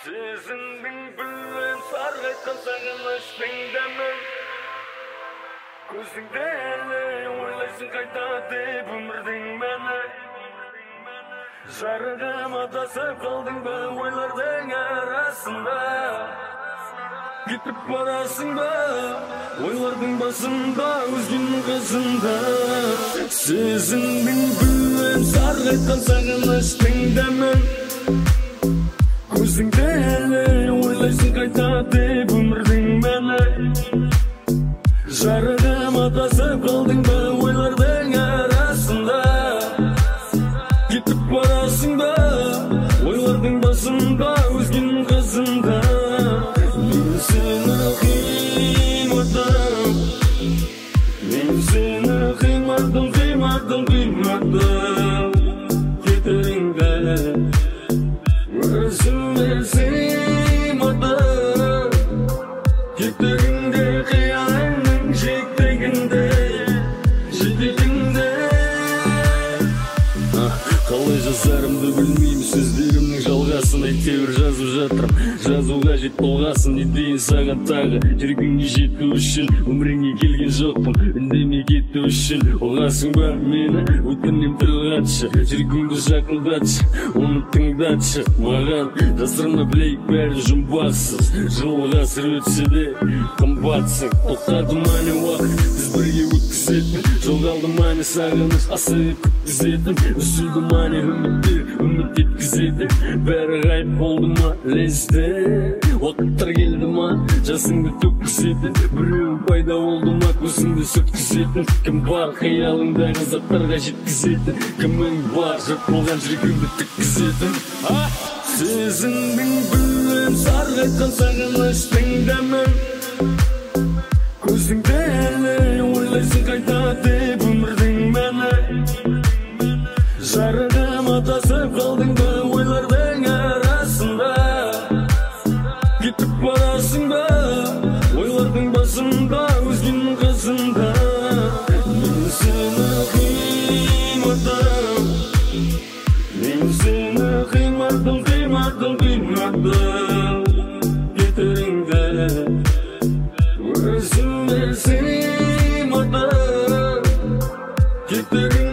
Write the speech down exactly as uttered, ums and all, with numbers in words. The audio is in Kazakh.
Сезімдің бүлін сарғайтқан сағыныштың дәмі көзіңде әлі ойлайсың қайта деп өмірдің мәні жарығым адасып қалдың ба ойлардың арасында кетіп барасың ба ойлардың басында өзгенің қызында сезімдің бүлін сарғайтқан сағыныштың дәмі көзіңде әлі ойлайсың қайта деп өмірдің мәні жарығым адасып қалдың ба ойлардың арасында кетіп барасың ба ойлардың басында өзгенің қызында мен сені қимадым мен сені қимадым қимадым қимадым кетеріңді өзіме сыймадым кетеріңде қиялыңның жетегінде жетегінде қалай жазарымды білмеймін сөздерімнің жалғасын әйтеуір жазып жатырмын жазуға жет болғасын не дейін саған тағы жүргіңе жету үшін өміріңе келген жоқпын үндемей кету үшін ұғасың ба мені өтінем тіл қатшы жүргіңді жақындатшы оны тыңдатшы маған жасырма білейік бәрі жұмбақсыз жыл ғасыр өтсе де қымбатсың тоқтады ма не уақыт біз бірге өткізетін жоғалды ма не сағыныш асығып күткізетін үзілді ма не үміттер үміт еткізеді бәрі ғайып болды ма лезде уақыттар келді ма жасыңды төккізетін біреуі пайда болды ма көзіңді сөткізетін кім бар қиялыңдағы заттарға жеткізетін кімің бар жұрт болған жүрегіңді тіккізетін сезімдің бүлін сарғайтқан сағыныштың дәмі көзіңде әлі ойлайсың қайта деп өмірдің мәні жарығым адасып қалдың ба ойлардың арасында кетіп барасың ба ойлардың басында өзгенің қызында мен сені қимадым мен сені қимадым қимадым қимадым кетеріңді өзіме сыймадым кетеріңді